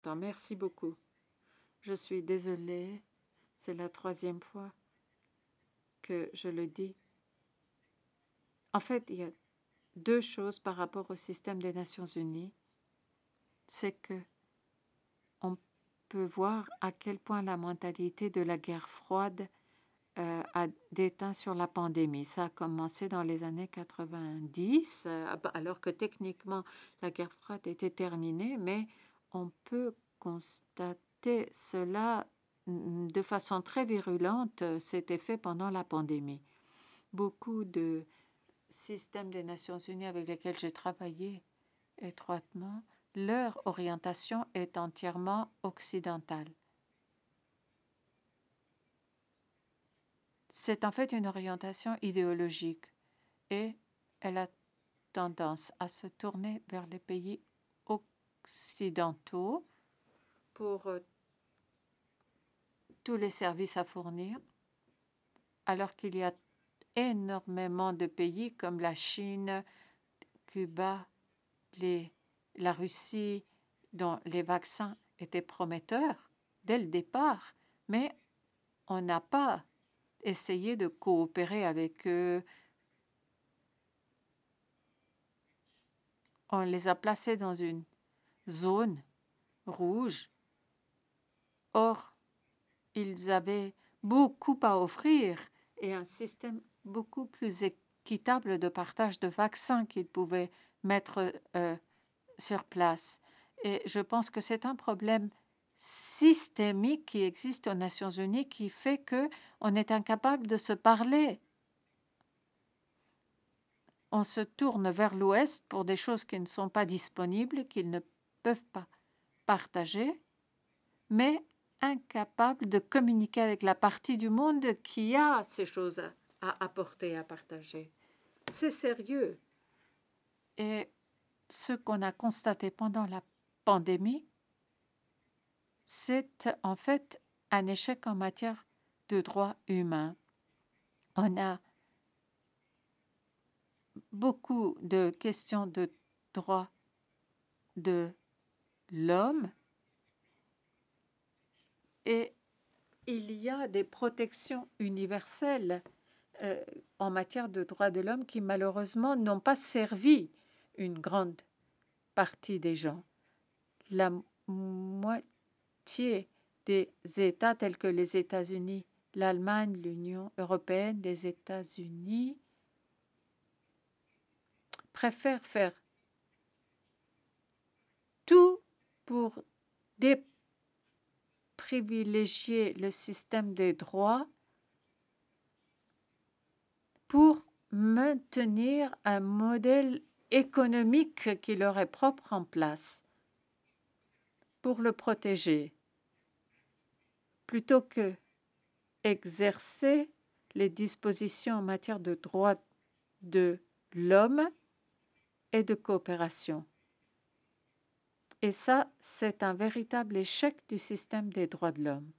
Merci beaucoup. Je suis désolée, c'est la troisième fois que je le dis. En fait, il y a deux choses par rapport au système des Nations Unies. C'est que on peut voir à quel point la mentalité de la guerre froide a déteint sur la pandémie. Ça a commencé dans les années 90, alors que techniquement la guerre froide était terminée, mais on peut constater cela de façon très virulente. C'était fait pendant la pandémie. Beaucoup de systèmes des Nations Unies avec lesquels j'ai travaillé étroitement, leur orientation est entièrement occidentale. C'est en fait une orientation idéologique et elle a tendance à se tourner vers les pays occidentaux pour tous les services à fournir, alors qu'il y a énormément de pays comme la Chine, Cuba, la Russie, dont les vaccins étaient prometteurs dès le départ, mais on n'a pas essayé de coopérer avec eux. On les a placés dans une zone rouge. Or, ils avaient beaucoup à offrir et un système beaucoup plus équitable de partage de vaccins qu'ils pouvaient mettre sur place. Et je pense que c'est un problème systémique qui existe aux Nations Unies qui fait que on est incapable de se parler. On se tourne vers l'Ouest pour des choses qui ne sont pas disponibles, qu'ils ne peuvent pas partager, mais incapable de communiquer avec la partie du monde qui a ces choses à apporter, à partager. C'est sérieux. Et ce qu'on a constaté pendant la pandémie, c'est en fait un échec en matière de droits humains. On a beaucoup de questions de droits de l'homme et il y a des protections universelles en matière de droits de l'homme qui malheureusement n'ont pas servi une grande partie des gens. La moitié des États tels que les États-Unis, l'Allemagne, l'Union européenne, les États-Unis préfèrent faire tout pour déprivilégier le système des droits pour maintenir un modèle économique qui leur est propre en place, pour le protéger, plutôt que exercer les dispositions en matière de droits de l'homme et de coopération. Et ça, c'est un véritable échec du système des droits de l'homme.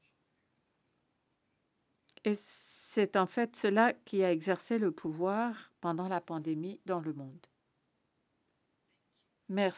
Et c'est en fait cela qui a exercé le pouvoir pendant la pandémie dans le monde. Merci.